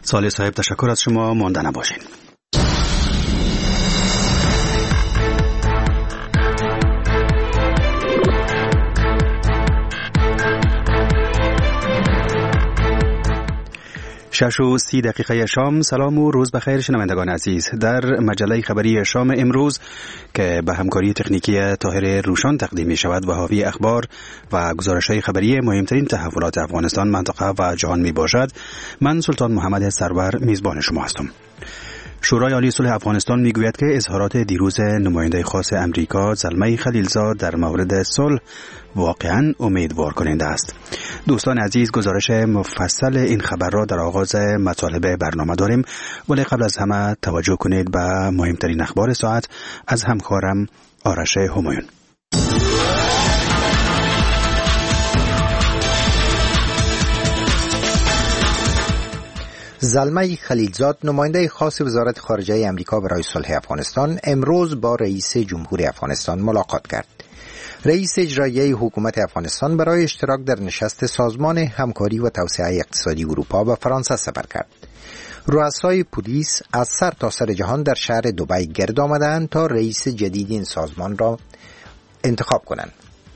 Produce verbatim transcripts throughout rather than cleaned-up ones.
صالح صاحب تشکر از شما، مانده نباشین. شش و سی دقیقه شام. سلام و روز بخیر شنوندگان عزیز. در مجله خبری شام امروز که به همکاری تکنیکی طاهر روشان تقدیم می شود و حاوی اخبار و گزارش‌های خبری مهمترین تحولات افغانستان، منطقه و جهان می باشد، من سلطان محمد سرور میزبان شما هستم. شورای عالی صلح افغانستان میگوید که اظهارات دیروز نماینده خاص امریکا زلمه خلیلزاد در مورد صلح واقعاً امیدوار کننده است. دوستان عزیز، گزارش مفصل این خبر را در آغاز مطالب برنامه داریم، ولی قبل از همه توجه کنید به مهمترین اخبار ساعت از همکارم آرش همایون. زلمه خلیلزاد، نماینده خاص وزارت خارجه امریکا برای صلح افغانستان، امروز با رئیس جمهور افغانستان ملاقات کرد. رئیس اجرایی حکومت افغانستان برای اشتراک در نشست سازمان همکاری و توسعه اقتصادی اروپا به فرانسه سفر کرد. رؤسای پلیس از سر تا سر جهان در شهر دبی گرد آمدند تا رئیس جدید این سازمان را انتخاب کنند.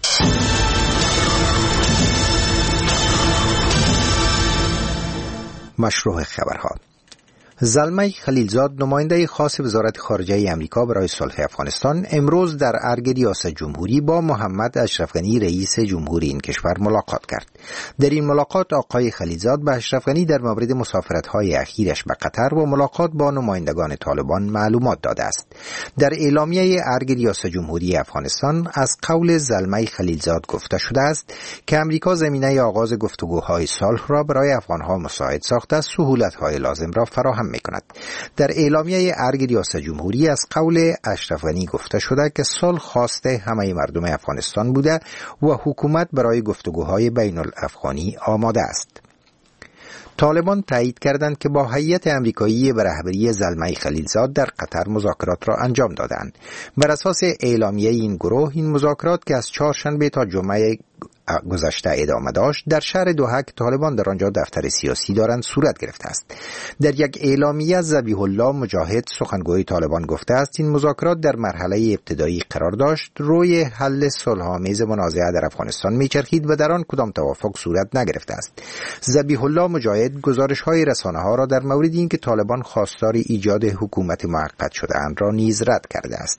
مشروع خبرها. زلمه خلیلزاد، نماینده خاص وزارت خارجه امریکا برای صلح افغانستان، امروز در ارگ ریاست جمهوری با محمد اشرف غنی رئیس جمهوری این کشور ملاقات کرد. در این ملاقات آقای خلیلزاد به اشرف غنی در مورد مسافرت‌های اخیرش به قطر و ملاقات با نمایندگان طالبان معلومات داده است. در اعلامیه ارگ ریاست جمهوری افغانستان از قول زلمه خلیلزاد گفته شده است که امریکا زمینه آغاز گفتگوهای صلح را برای افغان‌ها مساعد ساخته، سهولت‌های لازم را فراهم می‌کند. در اعلامیه ارگ ریاست جمهوری از قول اشرف غنی گفته شده که صلح خواسته همه مردم افغانستان بوده و حکومت برای گفتگوهای بین الافغانی آماده است. طالبان تایید کردند که با هیئت امریکایی به رهبری زلمه خلیلزاد در قطر مذاکرات را انجام دادند. بر اساس اعلامیه این گروه، این مذاکرات که از چهارشنبه تا جمعه گذشته ادامه داشت، در شهر دوحه که طالبان در آنجا دفتر سیاسی دارند صورت گرفته است. در یک اعلامیه ذبیح الله مجاهد، سخنگوی طالبان، گفته است این مذاکرات در مرحله ابتدایی قرار داشت، روی حل صلح‌آمیز منازعه در افغانستان میچرخید و در آن کدام توافق صورت نگرفته است. ذبیح الله مجاهد گزارش‌های رسانه‌ها را در مورد اینکه طالبان خواستار ایجاد حکومت موقت شده‌اند را نیز رد کرده است.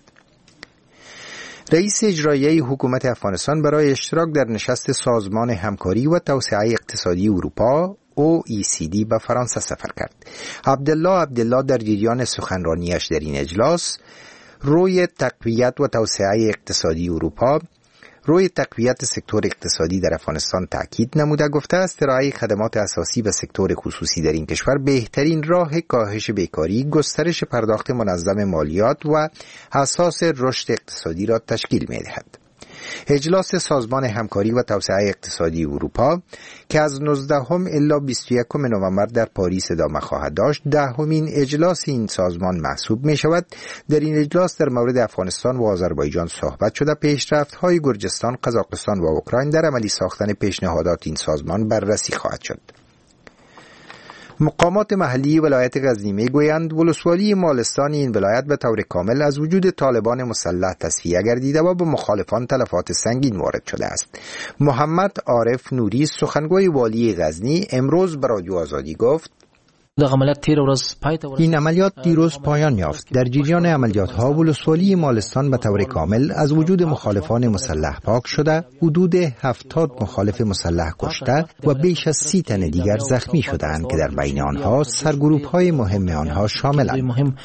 رئیس اجرایی حکومت افغانستان برای اشتراک در نشست سازمان همکاری و توسعه اقتصادی اروپا او ای سی دی به فرانسه سفر کرد. عبدالله عبدالله در جریان سخنرانیش در این اجلاس روی تقویت و توسعه اقتصادی اروپا روی تقویت سکتور اقتصادی در افغانستان تاکید نموده، گفته است ارائه خدمات اساسی به سکتور خصوصی در این کشور بهترین راه کاهش بیکاری، گسترش پرداخت منظم مالیات و اساس رشد اقتصادی را تشکیل می‌دهد. اجلاس سازمان همکاری و توسعه اقتصادی اروپا که از نوزدهم الی بیست و یکم نوامبر در پاریس ادامه خواهد داشت، دهمین اجلاس این سازمان محسوب می شود. در این اجلاس در مورد افغانستان و آذربایجان صحبت شده. پیشرفت‌های گرجستان، قزاقستان و اوکراین در عملی ساختن پیشنهادات این سازمان بررسی خواهد شد. مقامات محلی ولایت غزنی میگویند ولسوالی مالستان این ولایت به طور کامل از وجود طالبان مسلح تصفیه گردیده و به مخالفان تلفات سنگین وارد شده است. محمد عارف نوری، سخنگوی والی غزنی، امروز به رادیو آزادی گفت این عملیات دیروز پایان یافت. در جریان عملیات ها ولسوالی مالستان به طور کامل از وجود مخالفان مسلح پاک شده، حدود هفتاد مخالف مسلح کشته و بیش از سی تن دیگر زخمی شدند که در بین آنها سرگروپ های مهم آنها شاملند.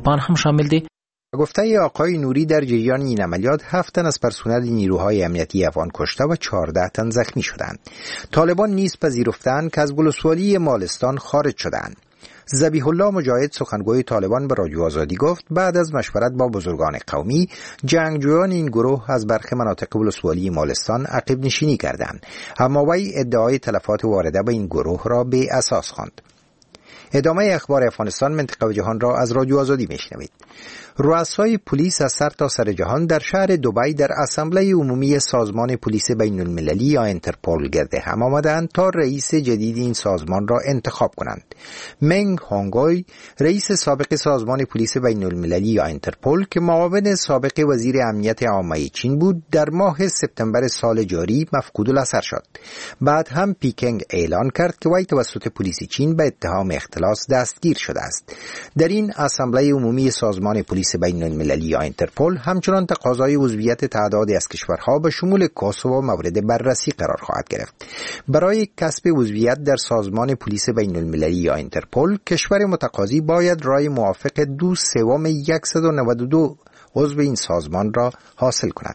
گفته آقای نوری در جریان این عملیات هفت تن از پرسنل نیروهای امنیتی افغان کشته و چهارده تن زخمی شدند. طالبان نیز پذیرفتند که از ولسوالی مالستان خارج شدند. ذبیح الله مجاهد، سخنگوی طالبان، به رادیو آزادی گفت بعد از مشورت با بزرگان قومی، جنگجویان این گروه از برخی مناطق ولسوالی مالستان عقب نشینی کردند، اما وی ادعای تلفات وارده به این گروه را بی اساس خواند. ادامه اخبار افغانستان، منطقه و جهان را از رادیو آزادی میشنوید. رؤسای پلیس از سر تا سر جهان در شهر دبی در اسامبله عمومی سازمان پلیس بین المللی یا اینترپل گرد هم آمدند تا رئیس جدید این سازمان را انتخاب کنند. منگ هونگوی، رئیس سابق سازمان پلیس بین المللی یا اینترپل که معاون سابق وزیر امنیت عامه چین بود، در ماه سپتامبر سال جاری مفقود الاثر شد. بعد هم پیکنگ اعلان کرد که وی توسط پلیس چین به اتهام اختلاس دستگیر شده است. در این اسامبله عمومی سازمان پلیس بین المللی یا اینترپل همچنان تقاضای عضویت تعدادی از کشورها به شمول کوسوو مورد بررسی قرار خواهد گرفت. برای کسب عضویت در سازمان پلیس بین المللی یا اینترپل، کشور متقاضی باید رای موافق دو سوم صد و نود و دو عضو این سازمان را حاصل کند.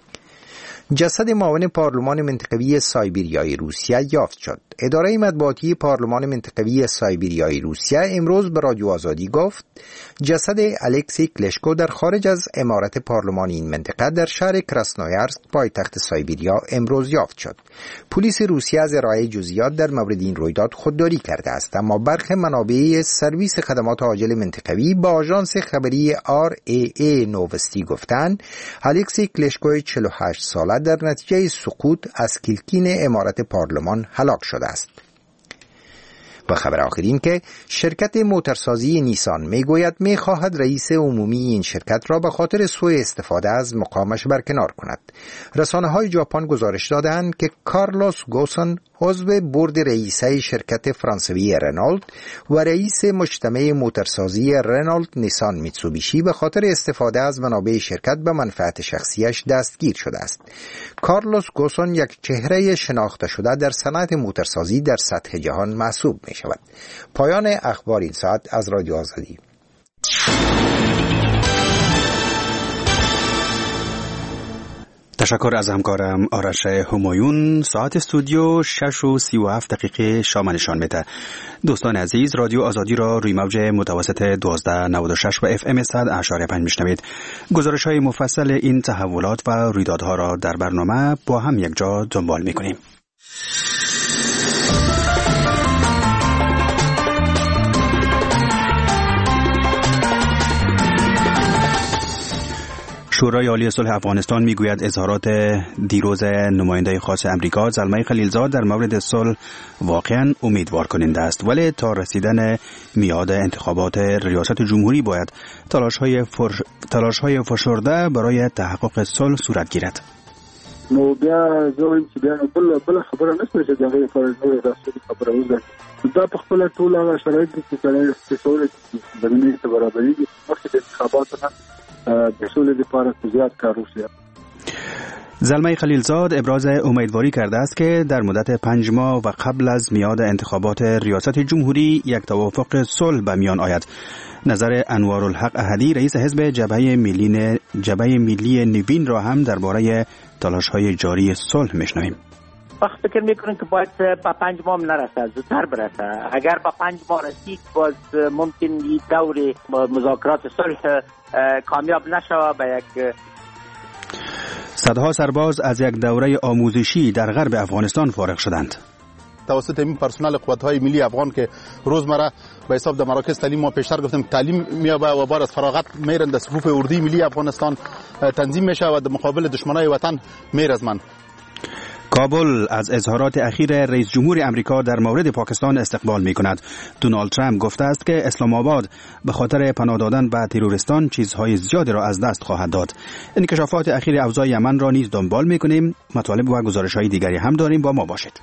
جسد معاون پارلمان منطقوی سایبریای روسیه یافت شد. اداره مطبوعاتی پارلمان منطقوی سایبریای روسیه امروز به رادیو آزادی گفت جسد الکسی کلشکو در خارج از عمارت پارلمان این منطقه در شهر کراسنویارسک پایتخت سایبریا امروز یافت شد. پلیس روسیه از ارائه جزئیات در مورد این رویداد خودداری کرده است، اما برخی منابع سرویس خدمات عاجل منطقوی با آژانس خبری آر ای ای نووستی گفتند الکسی کلشکو چهل و هشت ساله در نتیجه سقوط از کلکین عمارت پارلمان هلاک شده است. و خبر آخرین که شرکت موتورسازی نیسان میگوید میخواهد رئیس عمومی این شرکت را به خاطر سوء استفاده از مقامش برکنار کند. رسانه های ژاپن گزارش دادند که کارلوس گوسن، عضو بورد رئیسه شرکت فرانسوی رنولد و رئیس مجتمع موتورسازی رنولد نیسان میتسوبیشی، به خاطر استفاده از منابع شرکت به منفعت شخصیش دستگیر شده است. کارلوس گوسن یک چهره شناخته شده در صنعت موتورسازی در سطح جهان محسوب می شود. پایان اخبار این ساعت از رادیو آزادی. تشکر از همکارم آرش همایون. ساعت استودیو شش و سی و هفت دقیقه شام نشان میده. دوستان عزیز، رادیو آزادی را روی موج متوسط دوازده نود و شش و اف ام صد اشاره پنج میشنوید. گزارش های مفصل این تحولات و رویدادها را در برنامه با هم یک جا دنبال میکنیم. شورای عالی صلح افغانستان میگوید اظهارات دیروز نماینده خاص امریکا زلمه خلیلزاد در مورد صلح واقعا امیدوار کننده است، ولی تا رسیدن میعاد انتخابات ریاست جمهوری باید تلاش‌های فرش... تلاش‌های فشرده برای تحقق صلح صورت گیرد. نو بیا زویم چې بیا بل بل خبره نشته چې دغه فرض راسي خبره وزه دا په خپل ټول هغه شرایط چې کله استثمار د دې برابرۍ مخکې د انتخاباتو نه د سولې لپاره زیات کار وشي. زلمه خلیلزاد ابراز امیدواری کرده است که در مدت پنج ماه و قبل از میعاد انتخابات ریاست جمهوری یک توافق صلح به میان آید. نظر انوارالحق احدی رئیس حزب جبهه ملی جبهه ملی نوین را هم درباره تلاش‌های جاری صلح میشنویم. وقت فکر میکنم که باید با پنج ماه نرسه، زودتر برسه. اگر با پنج ماه رسید باز ممکن یک دور مذاکرات صلح کامیاب نشه. به یک صدها سرباز از یک دوره آموزشی در غرب افغانستان فارغ شدند. توسط این پرسنل قوت‌های ملی افغان که روزمره به حساب در مراکز تعلیم ما پیشتر گفتم تعلیم میابه و بعد از فراغت میرن در صفوف اردوی ملی افغانستان تنظیم میشه و در مقابل دشمنای وطن میرزمن. کابل از اظهارات اخیر رئیس جمهور امریکا در مورد پاکستان استقبال می کند. دونالد ترامپ گفته است که اسلام آباد به خاطر پناه دادن به تروریستان چیزهای زیادی را از دست خواهد داد. انکشافات اخیر اوضاع یمن را نیز دنبال می کنیم. مطالب و گزارش‌های دیگری هم داریم، با ما باشید.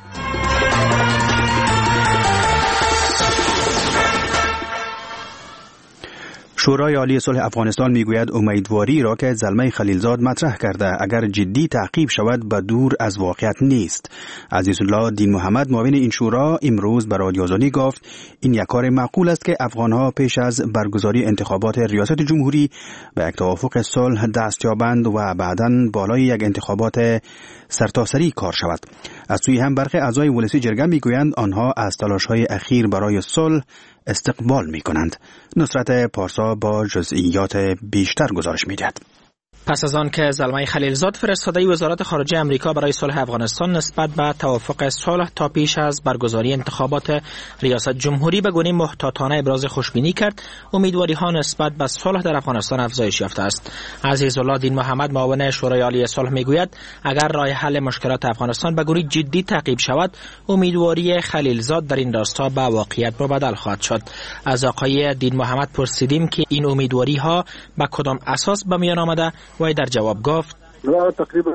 شورای عالی صلح افغانستان میگوید امیدواری را که زلمه خلیلزاد مطرح کرده اگر جدی تعقیب شود به دور از واقعیت نیست. عزیزالله دین محمد معاون این شورا امروز به رادیو آزادی گفت این یک کار معقول است که افغانها پیش از برگزاری انتخابات ریاست جمهوری به یک توافق صلح دست یابند و بعداً بالای یک انتخابات سرتاسری کار شود. از سوی هم برخی اعضای ولسی جرگه میگویند آنها از تلاش‌های اخیر برای صلح استقبال می کنند. نصرت پارسا با جزئیات بیشتر گزارش می دهد. پس از آن که زلمه خلیلزاد فرستاده وزارت خارجه آمریکا برای صلح افغانستان نسبت به توافق صلح تا پیش از برگزاری انتخابات ریاست جمهوری به گونه محتاطانه ابراز خوشبینی کرد، امیدواری ها نسبت به صلح در افغانستان افزایش یافته است. عزیزالله دین محمد معاون شورای عالی صلح میگوید اگر راه حل مشکلات افغانستان به گونه جدی تعقیب شود، امیدواری خلیلزاد در این راستا به واقعیت مبدل خواهد شد. از آقای دین محمد پرسیدیم که این امیدواری ها به کدام اساس به میان آمده و در جواب گفت تقریبا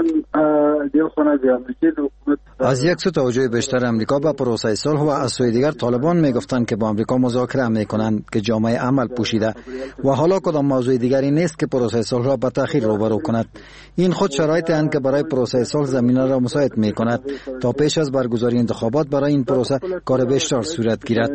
از یک سو توجه بیشتر امریکا به پروسه صلح و از سوی دیگر طالبان میگفتند که با امریکا مذاکره میکنند که جامعه عمل پوشیده و حالا کدام موضوع دیگری نیست که پروسه صلح را به تأخیر روبرو کند. این خود شرایطی اند که برای پروسه صلح زمینه را مساعد میکند تا پیش از برگزاری انتخابات برای این پروسه کار بیشتر صورت گیرد.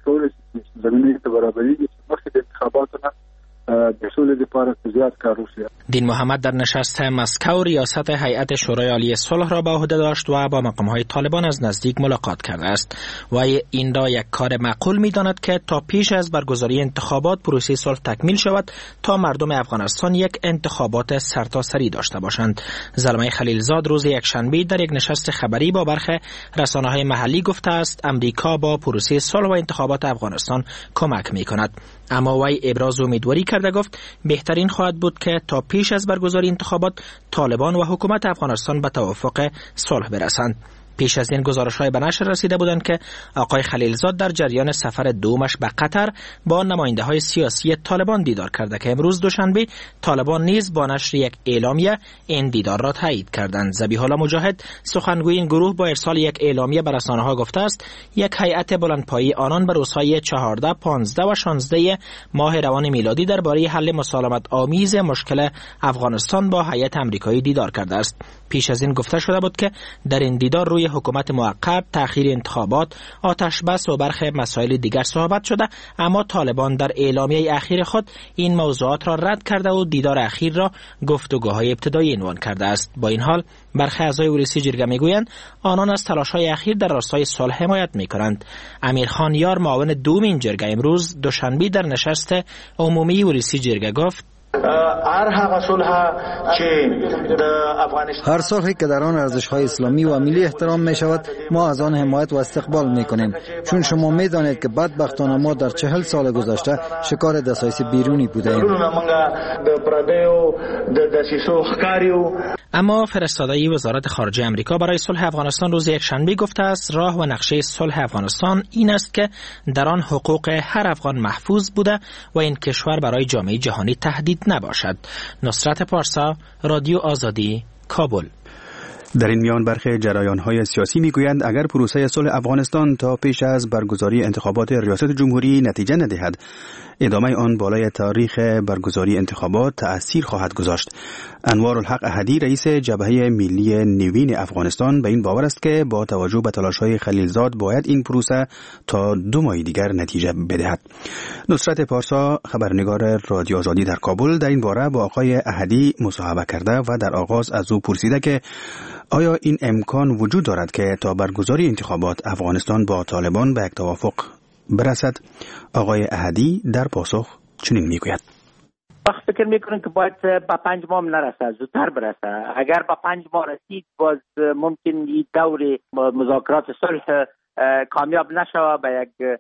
دین محمد در نشست مسکو ریاست هیئت شورای عالی صلح را به عهده داشت و با مقام‌های طالبان از نزدیک ملاقات کرده است و این را یک کار معقول می‌داند که تا پیش از برگزاری انتخابات پروسه صلح تکمیل شود تا مردم افغانستان یک انتخابات سرتاسری داشته باشند. زلمه خلیلزاد روز یکشنبه در یک نشست خبری با برخی رسانه‌های محلی گفته است امریکا با پروسه صلح و انتخابات افغانستان کمک می‌کند، اما وی ابراز امیدواری کرده گفت بهترین خواهد بود که تا پیش از برگزاری انتخابات طالبان و حکومت افغانستان به توافق صلح برسند. پیش از این گزارش‌های به نشر رسیده بودند که آقای خلیلزاد در جریان سفر دومش به قطر با نماینده‌های سیاسی طالبان دیدار کرده که امروز دوشنبه طالبان نیز با نشر یک اعلامیه این دیدار را تایید کردند. ذبیح الله مجاهد سخنگوی این گروه با ارسال یک اعلامیه به رسانه‌ها گفته است یک هیئت بلندپایه آنان به روزهای چهارده، پانزده و شانزده ماه روان میلادی درباره حل مسالمت آمیز مشکل افغانستان با هیئت آمریکایی دیدار کرده است. پیش از این گفته شده بود که در این دیدار روی حکومت موقت، تأخیر انتخابات، آتش بس و برخی مسائل دیگر صحبت شده، اما طالبان در اعلامیه اخیر خود این موضوعات را رد کرده و دیدار اخیر را گفتگوهای ابتدایی عنوان کرده است. با این حال برخی اعضای ولسی جرگه میگویند آنان از تلاش‌های اخیر در راستای صلح حمایت می‌کنند. امیرخان یار معاون دوم این جرگه امروز دوشنبه در نشست عمومی ولسی جرگه گفت هر صلحی که در آن ارزش‌های اسلامی و ملی احترام می شود ما از آن حمایت و استقبال می کنیم، چون شما می دانید که بدبختانه ما در چهل سال گذشته شکار دسایس بیرونی بوده ایم. اما فرستاده وزارت خارجه آمریکا برای صلح افغانستان روز یکشنبه گفته است راه و نقشه صلح افغانستان این است که در آن حقوق هر افغان محفوظ بوده و این کشور برای جامعه جهانی تهدید نباشد. نصرت پارسا، رادیو آزادی، کابل. در این میان برخی جریان‌های سیاسی میگویند اگر پروسه صلح افغانستان تا پیش از برگزاری انتخابات ریاست جمهوری نتیجه ندهد، ادامه آن بالای تاریخ برگزاری انتخابات تأثیر خواهد گذاشت. انوارالحق احدی رئیس جبهه ملی نوین افغانستان به این باور است که با توجه به تلاش‌های خلیلزاد باید این پروسه تا دو ماه دیگر نتیجه بدهد. نصرت پارسا، خبرنگار رادیو آزادی در کابل، در این باره با آقای احدی مصاحبه کرده و در آغاز از او پرسیده که آیا این امکان وجود دارد که تا برگزاری انتخابات افغانستان با طالبان به یک توافق برسد؟ آقای احدی در پاسخ چنین میگوید: وقت فکر میکنم که باید با پنج ماه نرسه، زودتر برسه. اگر با پنج ماه رسید باز ممکن این دور مذاکرات صلح کامیاب نشود، به یک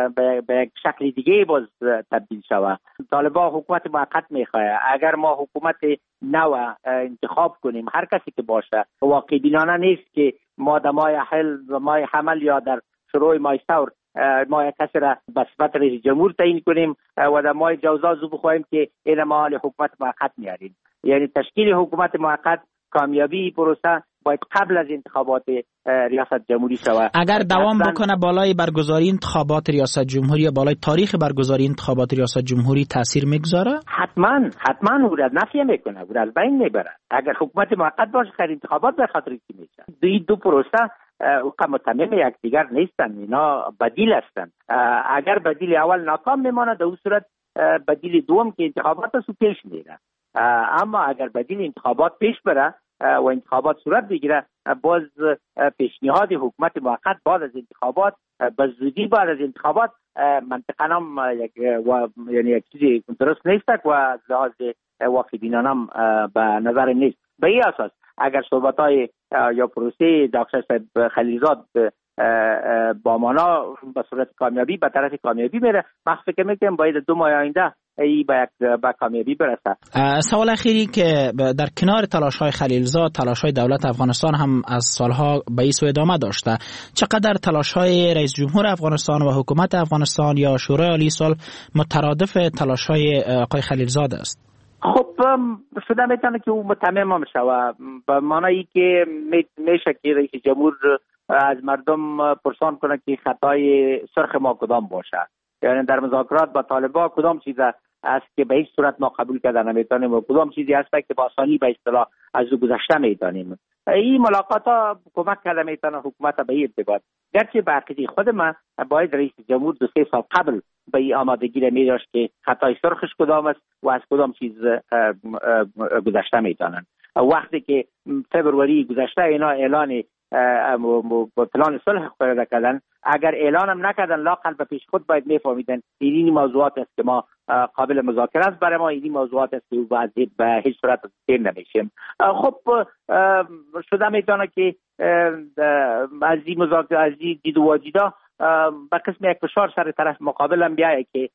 به یک شکل دیگه باز تبدیل شود. طالبان حکومت موقت میخواه. اگر ما حکومت نو انتخاب کنیم، هر کسی که باشه، واقع بینانه نیست که ما در ماه حل و ماه حمل یا در شروع ماه ثور ما یک کسی را به صفت رئیس جمهور تعیین کنیم و در ماه جوزا زو بخواهیم که این ما حکومت موقت میاریم. یعنی تشکیل حکومت موقت، کامیابی پروسه باید قبل از انتخابات ریاست جمهوری شود. اگر دوام بکنه بالای برگزاری انتخابات ریاست جمهوری یا بالای تاریخ برگزاری انتخابات ریاست جمهوری تاثیر میگذاره؟ حتما حتما او را نفی میکنه، او را از بین میبره. اگر حکومت موقت باشه خیر انتخابات به خاطر چی میشه؟ دوی دو پروسه او متمم یکدیگر نیستن، اینا بدیل هستند. اگر بدیل اول ناکام میمانه در اون صورت بدیل دوم که انتخابات است پیش میره. اما اگر بدیل انتخابات پیش بره و انتخابات صورت بگیره، باز پیشنهاد حکومت موقت بعد از انتخابات به زودی بعد از انتخابات منطقا هم یک و یعنی یک چیزی درست نیست و از لحاظ واقع بینانه هم به نظر نیست. به این اساس اگر صحبت های یا پروسه دکتر صاحب خلیلزاد با مانا به صورت کامیابی به طرف کامیابی میره، من فکر میکنم باید دو ماه آینده ای به یک به کامیابی برسه. سوال اخیری که در کنار تلاش های خلیلزاد، تلاش های دولت افغانستان هم از سالها به این سو ادامه داشته، چقدر تلاش های رئیس جمهور افغانستان و حکومت افغانستان یا شورای عالی صلح مترادف تلاش های آقای خلیلزاد است؟ خب شده میتونه که او متمم بشه و به معنی که میشه که رئیس جمهور از مردم پرسان کنه که خطای سرخ ما کدام باشه، یعنی در مذاکرات با طالبان کدام چیز است که به هیچ صورت ما قبول کردن نمیتونیم و کدام چیزی هست که با آسانی به اصطلاح از او گذشته میتونیم. این ملاقات ها کمک کرده میتونه حکومت به این ارتباط، گرچه به عقیده خود من باید رئیس جمهور دو سه سال قبل به این آمادگی را میداشت که خطای سرخش کدام است و از کدام چیز گذشته میتونن. وقتی که فبروری گذشته اینا اعلان پلان صلح خورده کردن، اگر اعلان هم نکردن لااقل به پیش خود باید میفهمیدن این موضوعات است که ما قابل مذاکره است، برای ما این موضوعات است که به هیچ صورت تیر نمیشیم. خب شده میتونه که از این مذاکره از این دید و واجیدا به قسم یک فشار سر طرف مقابل هم بیایه که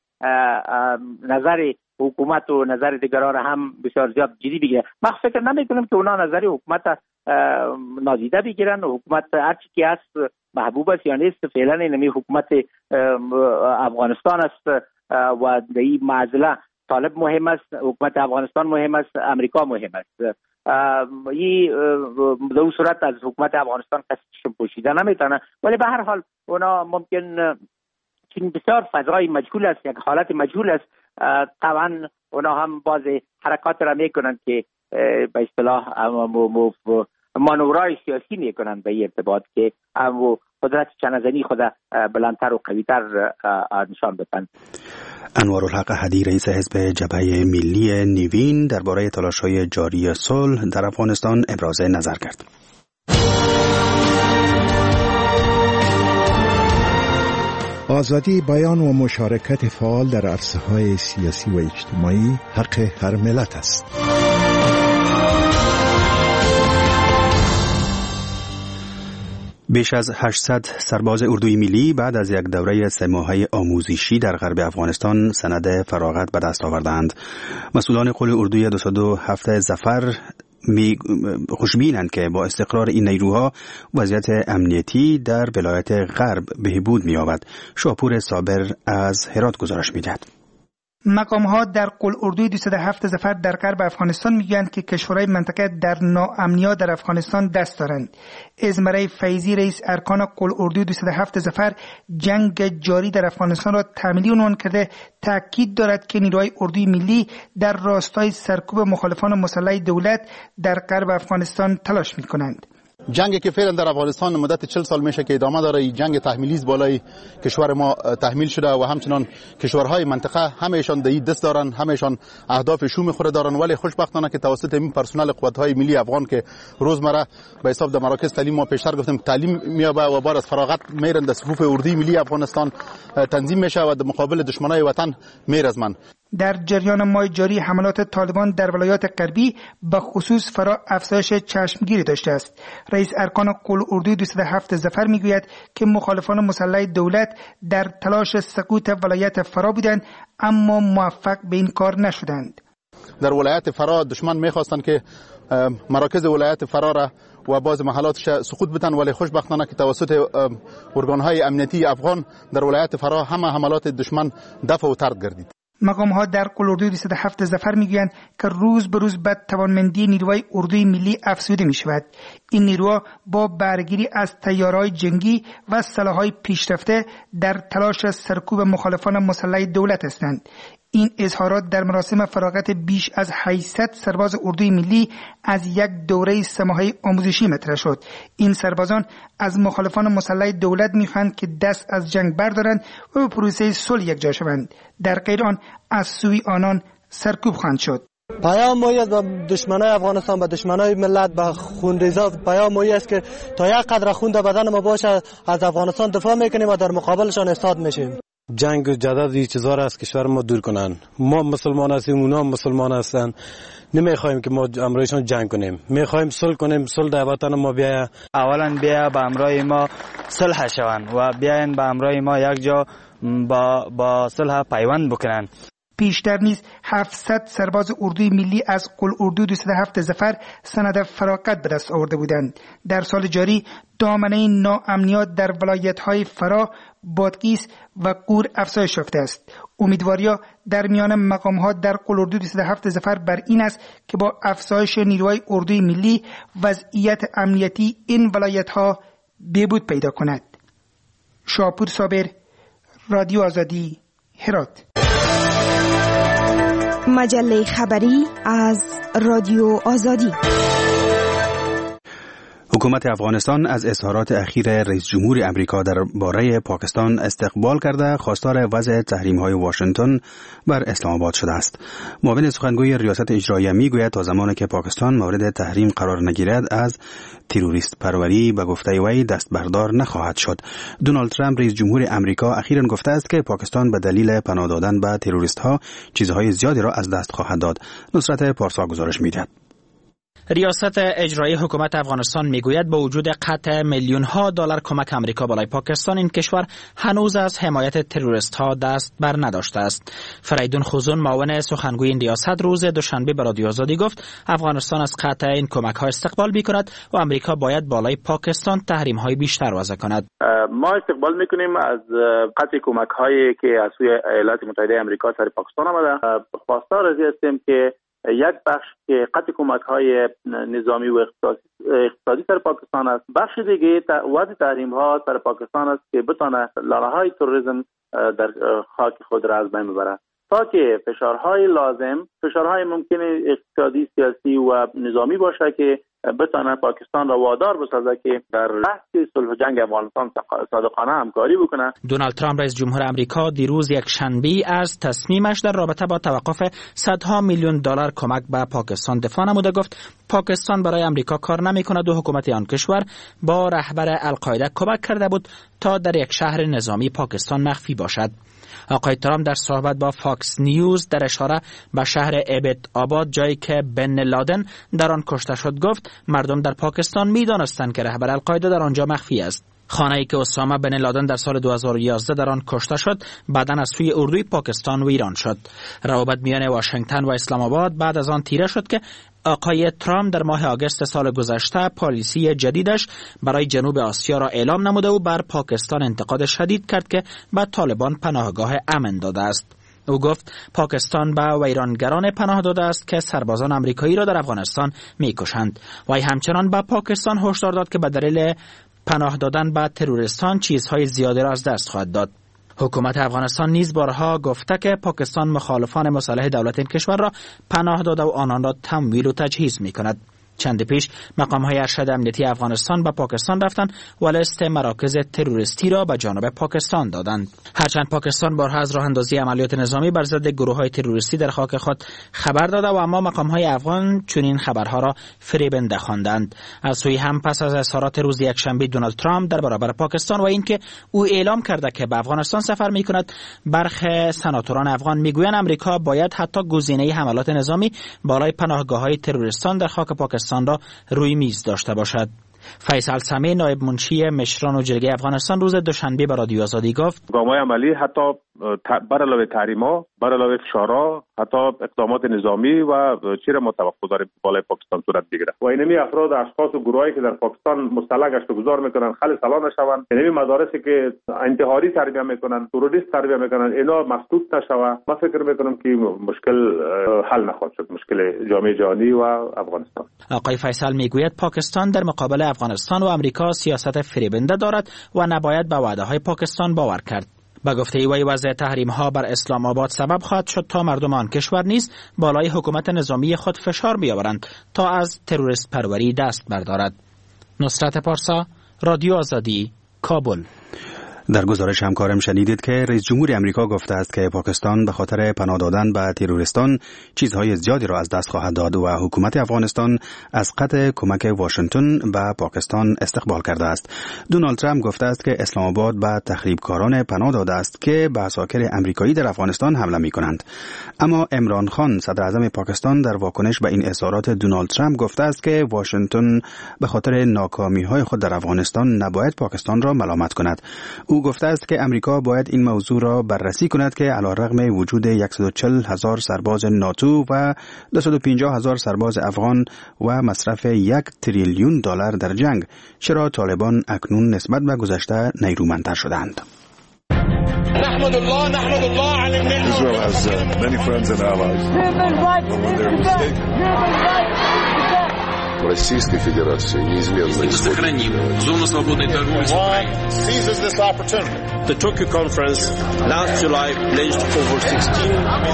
نظر حکومت و نظر دیگران هم بسیار زیاد جدی بگیره. من فکر نمی کنم که اونا نظر حکومت نادیده بگیرن و حکومت هرچی که هست محبوب است یا نیست، فعلا اینمی حکومت افغانستان است و در این معضله طالب مهم است، حکومت افغانستان مهم است، امریکا مهم است. این در اون صورت از حکومت افغانستان کسی پوشیده نمیتونه، ولی به هر حال اونا ممکن چون بسیار فضای مجهول است، یک حالت مجهول است، طبعا اونا هم باز حرکات را میکنن که به اصطلاح مانورای سیاسی میکنن به این ارتباط که هم قدرت چنزنی خود بلندتر و قویتر نشان بدن. انوارالحق احدی رئیس حزب جبهه ملی نیوین درباره تلاش‌های جاری صلح در افغانستان ابراز نظر کرد. آزادی بیان و مشارکت فعال در عرصه‌های سیاسی و اجتماعی حق هر ملت است. بیش از هشتصد سرباز اردوی ملی بعد از یک دوره سه ماهه آموزشی در غرب افغانستان سند فراغت به دست آوردند. مسئولان قل اردوی دویست و هفت ظفر می خوشبینند که با استقرار این نیروها وضعیت امنیتی در ولایت غرب بهبود می‌یابد. شاپور صابر از هرات گزارش می‌دهد. مقام ها در قل اردوی دویست و هفت ظفر در غرب افغانستان میگویند که کشورهای منطقه در ناامنی‌ها در افغانستان دست دارند. ازمره فیضی رئیس ارکان قل اردوی دویست و هفت ظفر جنگ جاری در افغانستان را تحمیلی عنوان کرده، تاکید دارد که نیروهای اردوی ملی در راستای سرکوب مخالفان مسلح دولت در غرب افغانستان تلاش می‌کنند. جنگی که فعلا در افغانستان مدت چهل سال میشه که ادامه داره، این جنگ تحمیلی است بالای کشور ما تحمیل شده و همچنان کشورهای منطقه همهشان در این دست دارن، همهشان اهداف شوم خود دارن، ولی خوشبختانه که توسط این پرسنل قوت‌های ملی افغان که روزمره به حساب در مراکز تعلیم ما پیشتر گفتم تعلیم میابه و بعد از فراغت میرن در صفوف اردوی ملی افغانستان تنظیم میشه و در مقابل دشمنای وطن میرزمن. در جریان ماه جاری حملات طالبان در ولایات غربی به خصوص فرا افزایش چشمگیری داشته است. رئیس ارکان قل اردوی دویست و هفت ظفر میگوید که مخالفان مسلح دولت در تلاش سقوط ولایت فرا بودند اما موفق به این کار نشدند. در ولایت فرا دشمن میخواستند که مراکز ولایت فرا را و بعض محلاتش سقوط بدن، ولی خوشبختانه که توسط ارگان‌های امنیتی افغان در ولایت فرا همه حملات دشمن دفع و طرد گردید. مقام ها در قل اردوی دویست و هفت ظفر میگویند که روز به روز به توانمندی نیروهای اردوی ملی افزوده می شود. این نیروها با برگیری از تیارهای جنگی و سلاح‌های پیشرفته در تلاش سرکوب مخالفان مسلح دولت هستند. این اظهارات در مراسم فراغت بیش از هشتصد سرباز اردوی ملی از یک دوره سه ماهه آموزشی مطرح شد. این سربازان از مخالفان مسلح دولت می‌خواهند که دست از جنگ بردارند و به پروسه صلح یکجا شوند. در غیر آن از سوی آنان سرکوب خواهند شد. پیام مایی است به دشمنای افغانستان، به دشمنای ملت، به خونریزا. پیام مایی است که تا یک قدر خون در بدن ما باشه از افغانستان دفاع میکنیم و در مقابلشان ایستاد میشیم. جنگ و جداد این چیزا را از کشور ما دور کنن. ما مسلمان هستیم، اونا مسلمان هستن. نمیخوایم که ما امرویشان جنگ کنیم، میخوایم صلح کنیم. صلح در وطن ما بیاید. اولا بیا به امروی ما صلح شوند و بیاین به امروی ما یک جا با با صلح پیوند بکنن. بیشتر نیز هفتصد سرباز اردوی ملی از قل اردو دویست و هفت ظفر سند فراغت به دست آورده بودند. در سال جاری دامنه ناامنیات در ولایت‌های فرا، بادغیس و قور افزایش یافته است. امیدواریا در میان مقام‌ها در قل اردو دویست و هفت ظفر بر این است که با افزایش نیروهای اردوی ملی وضعیت امنیتی این ولایت‌ها بهبود پیدا کند. شاپور صابر، رادیو آزادی، هرات. مجله خبری از رادیو آزادی. حکومت افغانستان از اظهارات اخیر رئیس جمهور امریکا درباره پاکستان استقبال کرده خواستار وضع تحریم‌های واشنگتن بر اسلام آباد شده است. معاون سخنگوی ریاست اجراییه میگوید تا زمانی که پاکستان مورد تحریم قرار نگیرد از تروریست پروری به گفته وی دست بردار نخواهد شد. دونالد ترامپ رئیس جمهور امریکا اخیراً گفته است که پاکستان به دلیل پناه دادن به تروریست‌ها چیزهای زیادی را از دست خواهد داد. نصرت پارسا گزارش می‌دهد. ریاست اجرایی حکومت افغانستان میگوید با وجود قطع میلیون ها دلار کمک امریکا برای پاکستان، این کشور هنوز از حمایت تروریست ها دست بر نداشته است. فریدون خوزون معاون سخنگوی این ریاست روز دوشنبه به رادیو آزادی گفت افغانستان از قطع این کمک ها استقبال میکند و امریکا باید بالای پاکستان تحریم های بیشتر وضع کند. ما استقبال میکنیم از قطع کمک هایی که از سوی ایالات متحده آمریکا سر پاکستان آمده. خواستار از هستیم که یک بخش که قطع کمک های نظامی و اقتصادی سر پاکستان است، بخش دیگه وضع تحریم ها سر پاکستان است که بتونه لانه های تروریسم در خاک خود را از بین ببرد تا که فشارهای لازم، فشارهای ممکن اقتصادی، سیاسی و نظامی باشه که بتونه پاکستان را وادار بسازه که در بحث صلح و جنگ افغانستان صادقانه همکاری بکنه. دونالد ترامپ رئیس جمهور آمریکا دیروز یک شنبه از تصمیمش در رابطه با توقف صدها میلیون دلار کمک به پاکستان دفاع نموده. گفت پاکستان برای آمریکا کار نمی‌کند و حکومت آن کشور با رهبر القاعده کمک کرده بود تا در یک شهر نظامی پاکستان مخفی باشد. آقای ترامپ در صحبت با فاکس نیوز در اشاره به شهر ابد آباد، جایی که بن لادن در آن کشته شد، گفت مردم در پاکستان می‌دانستند که رهبر القاعده در آنجا مخفی است. خانه‌ای که اسامه بن لادن در سال دو هزار و یازده در آن کشته شد بعداً از سوی اردوی پاکستان ویران شد. روابط میان واشنگتن و اسلام آباد بعد از آن تیره شد که آقای ترامپ در ماه آگوست سال گذشته پالیسی جدیدش برای جنوب آسیا را اعلام نموده و بر پاکستان انتقاد شدید کرد که به طالبان پناهگاه امن داده است. او گفت پاکستان به ویرانگران پناه داده است که سربازان آمریکایی را در افغانستان می‌کشند. وی همچنان به پاکستان هشدار داد که به دلیل پناه دادن به تروریستان چیزهای زیادی را از دست خواهد داد. حکومت افغانستان نیز بارها گفته که پاکستان مخالفان مصالح دولت این کشور را پناه داده و آنان را تمویل و تجهیز می‌کند. چند پیش مقام‌های ارشد امنیتی افغانستان به پاکستان رفتند و لیست مراکز تروریستی را به جانب پاکستان دادند. هرچند پاکستان بارها از راه اندازی عملیات نظامی بر ضد گروه‌های تروریستی در خاک خود خبر داده و اما مقام‌های افغان چنین خبرها را فریبنده خواندند. از سوی هم پس از اظهارات روز یکشنبه دونالد ترامپ در برابر پاکستان و اینکه او اعلام کرده که به افغانستان سفر می‌کند، برخی سناتوران افغان می‌گویند آمریکا باید حتی گزینه حملات نظامی بالای پناهگاه‌های تروریستان در خاک پاکستان را روی میز داشته باشد. فیصل سمی نایب منشی مشران و جرگه افغانستان روز دوشنبه به رادیو آزادی گفت گام‌های عملی حتی بر علاوه تحریم‌ها، بر علاوه فشارها، حتی اقدامات نظامی و چیره ما توقع داریم بالای پاکستان صورت بگیره و اینمی افراد، اشخاص و گروهایی که در پاکستان مستلق گشت و گذار میکنن خل سلا نشوند، اینمی مدارسی که انتحاری تربیت میکنن، تروریست تربیت میکنن، اینا مسدود نشوه. ما فکر میکنم که مشکل حل نخواهد شد، مشکل جامعه جهانی و افغانستان. آقای فیصل میگوید پاکستان در مقابل افغانستان و آمریکا سیاست فریبنده دارد و نباید به وعده‌های پاکستان باور کرد. با گفته وی وضع تحریم ها بر اسلام آباد سبب خواهد شد تا مردم آن کشور نیز بالای حکومت نظامی خود فشار بیاورند تا از تروریست پروری دست بردارد. نصرت پارسا، رادیو آزادی، کابل. در گزارش همکارم شنیدید که رئیس جمهور امریکا گفته است که پاکستان به خاطر پناه دادن به تروریستان چیزهای زیادی را از دست خواهد داد و حکومت افغانستان از قطع کمک واشنگتن به پاکستان استقبال کرده است. دونالد ترامپ گفته است که اسلام آباد به تخریبکاران پناه داده است که به عساکر امریکایی در افغانستان حمله می کنند. اما عمران خان صدر اعظم پاکستان در واکنش به این اظهارات دونالد ترامپ گفته است که واشنگتن به خاطر ناکامی‌های خود در افغانستان نباید پاکستان را ملامت کند. او گفته است که امریکا باید این موضوع را بررسی کند که علیرغم وجود صد و چهل هزار سرباز ناتو و دویست و پنجاه هزار سرباز افغان و مصرف یک تریلیون دلار در جنگ، چرا طالبان اکنون نسبت به گذشته نیرومندتر شدند. نحمد الله نحمد الله على النعمة. Israel has uh, many friends and allies. Российской Федерации неизменно сохраним зону свободной торговли с Украиной. Seizes this opportunity. The Tokyo conference last July pledged over sixteen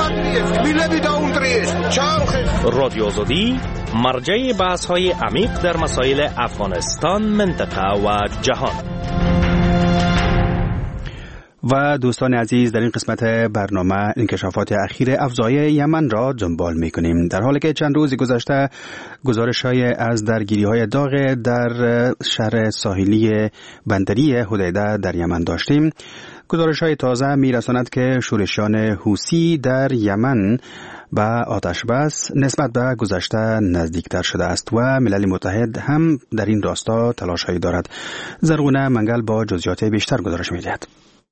رادیو آزادی مرجع بحث‌های عمیق در مسائل افغانستان، منطقه و جهان. و دوستان عزیز، در این قسمت برنامه انکشافات اخیر افزای یمن را دنبال می‌کنیم. در حالی که چند روز گذشته گزارش‌های از درگیری‌های داغ در شهر ساحلی بندری حدیده در یمن داشتیم، گزارش‌های تازه می‌رساند که شورشیان حوثی در یمن به آتش بس نسبت به گذشته نزدیکتر شده است و ملل متحد هم در این راستا تلاش‌هایی دارد. زرغونه منگل با جزئیات بیشتر گزارش می‌دهد.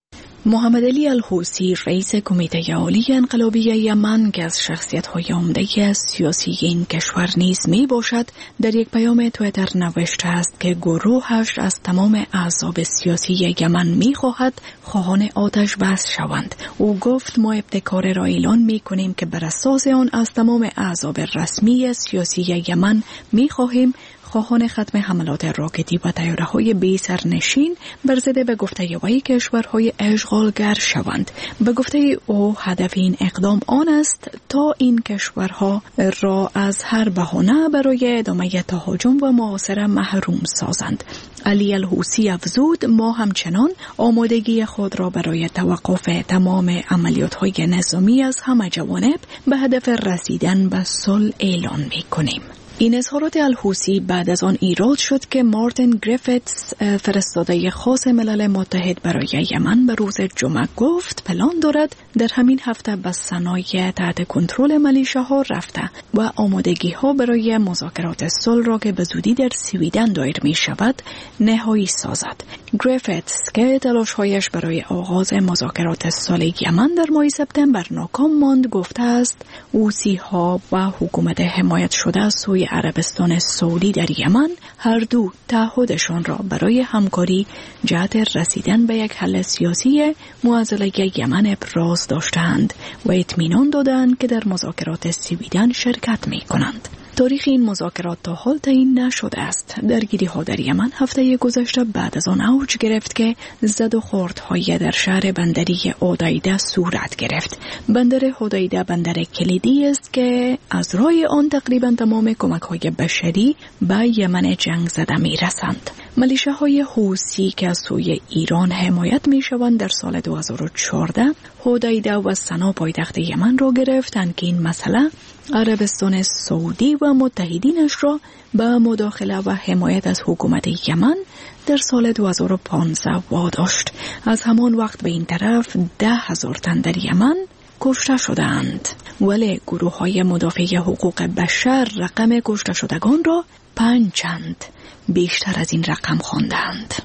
محمد علی الحوثی رئیس کمیته عالی انقلابی یمن که از شخصیت‌های عمده سیاسی این کشور نیز می باشد، در یک پیام توییتر نوشته است که گروهش از تمام احزاب سیاسی یمن می خواهد خواهان آتش بس شوند. او گفت ما ابتکار را اعلان می کنیم که بر اساس آن از تمام احزاب رسمی سیاسی یمن می خواهیم خواهان ختم حملات راکتی و طیاره‌های بی سرنشین بر ضد به گفته وی کشورهای اشغالگر شوند. به گفته او هدف این اقدام آن است تا این کشورها را از هر بهانه برای ادامه تهاجم و محاصره محروم سازند. علی الحوثی افزود ما همچنان آمادگی خود را برای توقف تمام عملیات‌های نظامی از همه جوانب به هدف رسیدن به صلح اعلان می‌کنیم. این اظهارات الحوثی بعد از آن ایراد شد که مارتین گریفتس فرستاده خاص ملل متحد برای یمن به روز جمعه گفت پلان دارد در همین هفته به صنایع تحت کنترل ملیشه‌ها رفته و آمادگی‌ها برای مذاکرات صلح را که به زودی در سویدن دایر می شود نهایی سازد. گریفتس که تلاش‌هایش برای آغاز مذاکرات صلح یمن در ماه سپتامبر ناکام ماند گفته است حوثی‌ها و حکومت حمایت شده از سوی عربستان سعودی در یمن هر دو تعهدشان را برای همکاری جهت رسیدن به یک حل سیاسی معضله یمن ابراز داشتند و اطمینان دادند که در مذاکرات سویدن شرکت می کنند. تاریخ این مذاکرات تا حال تعیین نشده است. درگیری‌ها در یمن هفته گذشته بعد از آن اوج گرفت که زد و خوردهای در شهر بندری حدیده صورت گرفت. بندر حدیده بندر کلیدی است که از راه آن تقریبا تمام کمک‌های بشری به یمن جنگ زده می‌رسند. ملیشه‌های حوثی که از سوی ایران حمایت می‌شوند در سال دو هزار و چهارده حدیده و سنا پایتخت یمن را گرفتند که این مسئله عربستان سعودی و متحدینش را به مداخله و حمایت از حکومت یمن در سال دو هزار و پانزده واداشت. از همان وقت به این طرف ده هزار تن در یمن کشته شدند، ولی گروه های مدافع حقوق بشر رقم کشته شدگان را پنج چند بیشتر از این رقم خواندند.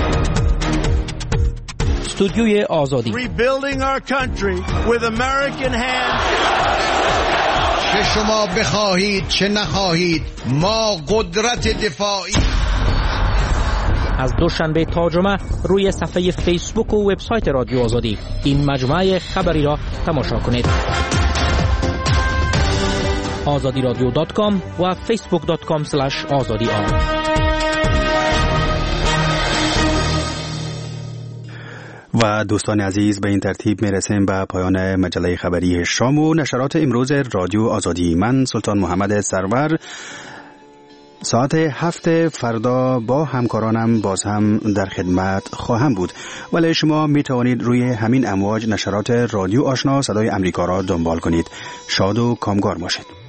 استودیوی آزادی Rebuilding our country with American hands. چه شما بخواهید چه نخواهید ما قدرت دفاعی. از دوشنبه تا جمعه روی صفحه فیسبوک و وبسایت رادیو آزادی این مجموعه خبری را تماشا کنید. آزادی رادیو دات کام و فیسبوک دات کام اسلش آزادی آر. و دوستان عزیز، به این ترتیب میرسیم به پایان مجله خبری شام و نشرات امروز رادیو آزادی. من سلطان محمد سرور ساعت هفت فردا با همکارانم باز هم در خدمت خواهم بود، ولی شما می توانید روی همین امواج نشرات رادیو آشنا صدای امریکا را دنبال کنید. شاد و کامگار باشید.